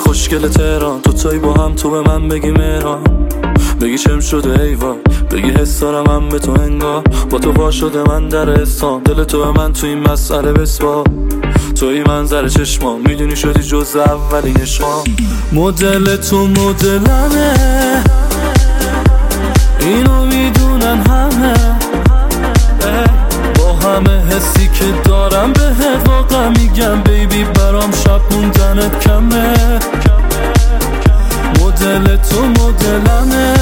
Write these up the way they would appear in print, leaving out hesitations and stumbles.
خوشگل تهران، دوتایی با هم تو به من بگی مهران، بگی چم شده ایوان، بگی حس دارم من به تو انگار، با تو وا شده من در اسلام، دل تو به من تو این مسئله بسپار، توی منظر چشمام میدونی شدی جز اولین عشقام. مدل تو مدلمه، اینو میدونن همه، با همه حسی که دارم بهت واقعا میگم بیبی برام شب موندنت کمه. مدل تو مدلمه،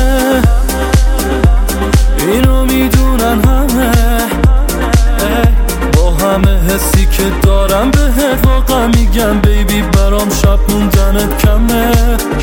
اینو میدونن همه، با همه حسی که دارم بهت واقعا میگم بیبی برام شب موندنت کمه.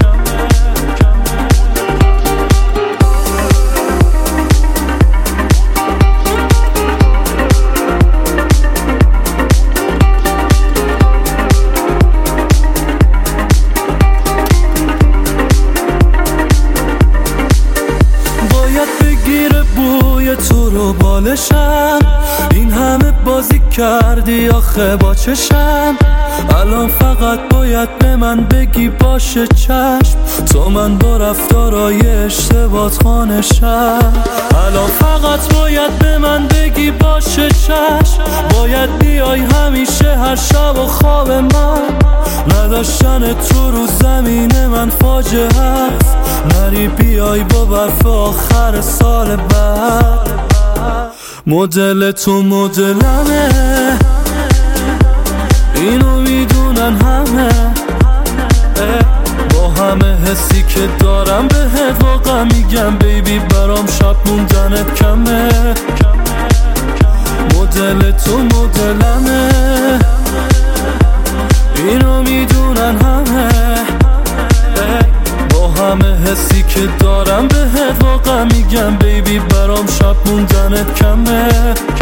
بوی تو رو بالشم، این همه بازی کردی آخه با چشم، الان فقط باید به من بگی باشه چشم، تو من با رفتارای اشتباهات خانشم، الان فقط باید به من بگی باشه چشم، باید بیای همیشه هر شب و خواب من، نداشتن تو رو زمین من فاجعه است، نری بیای با برف آخر سال بعد. مدل تو مدلمه، اینو میدونن همه، با همه حسی که دارم بهت واقعا میگم بیبی برام شب موندنت کمه. مدل تو مدلمه، اینو میدونن همه، با همه حسی که دارم بهت واقعا میگم بیبی برام شب موندنت کمه.